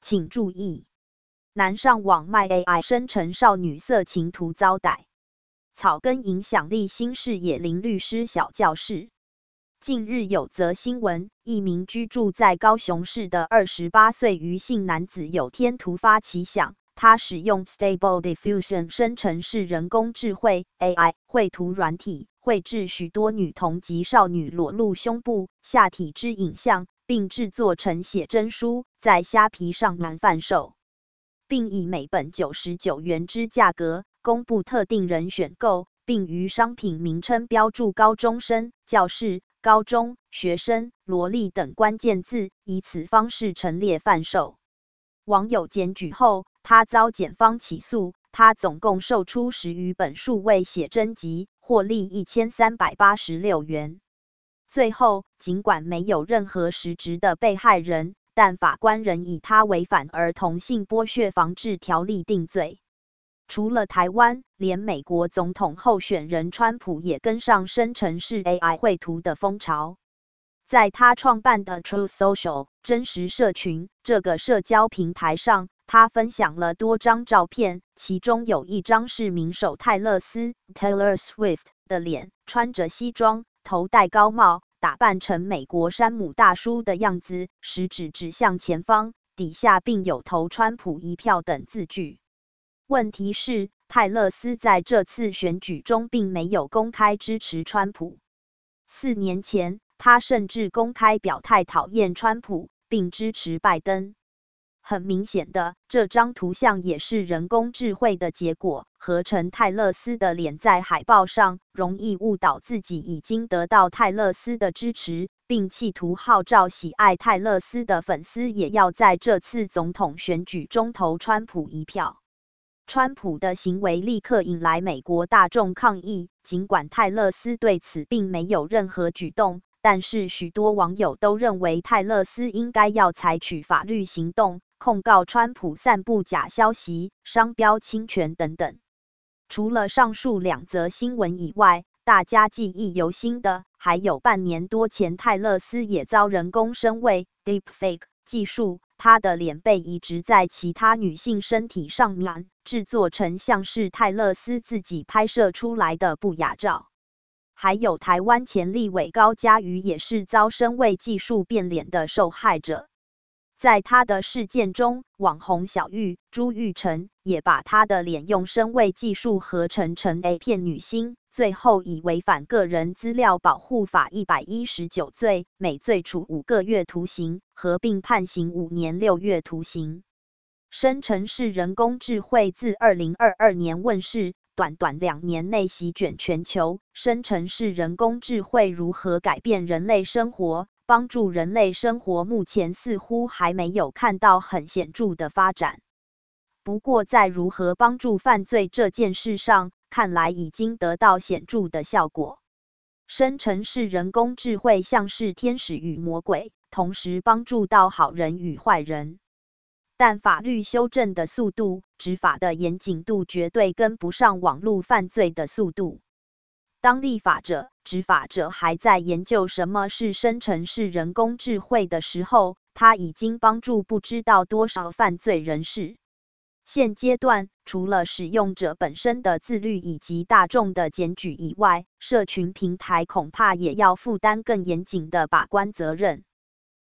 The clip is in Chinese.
请注意，男上网卖 AI 生成少女色情图遭逮。草根影响力新视野林律师小教室。近日有则新闻，一名居住在高雄市的28岁余姓男子有天突发奇想，他使用 Stable Diffusion 生成式人工智慧 AI 绘图软体，绘制许多女童及少女裸露胸部、下体之影像，并制作成写真书，在虾皮上贩售，并以每本99元之价格公布特定人选购，并于商品名称标注高中生、教室、高中、学生、萝莉等关键字，以此方式陈列贩售。网友检举后，他遭检方起诉，他总共售出10余本数位写真集，获利1386元。最后，尽管没有任何实质的被害人，但法官仍以他违反儿童性剥削防治条例定罪。除了台湾，连美国总统候选人川普也跟上生成式 AI 绘图的风潮。在他创办的 Truth Social 真实社群这个社交平台上，他分享了多张照片，其中有一张是名手泰勒斯 Taylor Swift 的脸，穿着西装，头戴高帽，打扮成美国山姆大叔的样子，食指指向前方，底下并有投川普一票等字句。问题是，泰勒斯在这次选举中并没有公开支持川普。4年前，他甚至公开表态讨厌川普，并支持拜登。很明显的，这张图像也是人工智慧的结果，合成泰勒斯的脸在海报上，容易误导自己已经得到泰勒斯的支持，并企图号召喜爱泰勒斯的粉丝也要在这次总统选举中投川普一票。川普的行为立刻引来美国大众抗议，尽管泰勒斯对此并没有任何举动，但是许多网友都认为泰勒斯应该要采取法律行动，控告川普散布假消息、商标侵权等等。除了上述2则新闻以外，大家记忆犹新的还有半年多前泰勒斯也遭人工声位 Deepfake 技术，她的脸被移植在其他女性身体上面，制作成像是泰勒斯自己拍摄出来的不雅照。还有台湾前立委高嘉瑜也是遭声位技术变脸的受害者。在他的事件中，网红小玉、朱玉成也把他的脸用声位技术合成 A 片女星，最后以违反个人资料保护法119罪，每罪处5个月徒刑，合并判刑5年6月徒刑。生成式人工智慧自2022年问世，短短2年内席卷全球。生成式人工智慧如何改变人类生活，帮助人类生活，目前似乎还没有看到很显著的发展。不过在如何帮助犯罪这件事上，看来已经得到显著的效果。生成式人工智慧像是天使与魔鬼，同时帮助到好人与坏人。但法律修正的速度、执法的严谨度绝对跟不上网络犯罪的速度。当立法者、执法者还在研究什么是生成式人工智慧的时候，它已经帮助不知道多少犯罪人士。现阶段，除了使用者本身的自律以及大众的检举以外，社群平台恐怕也要负担更严谨的把关责任。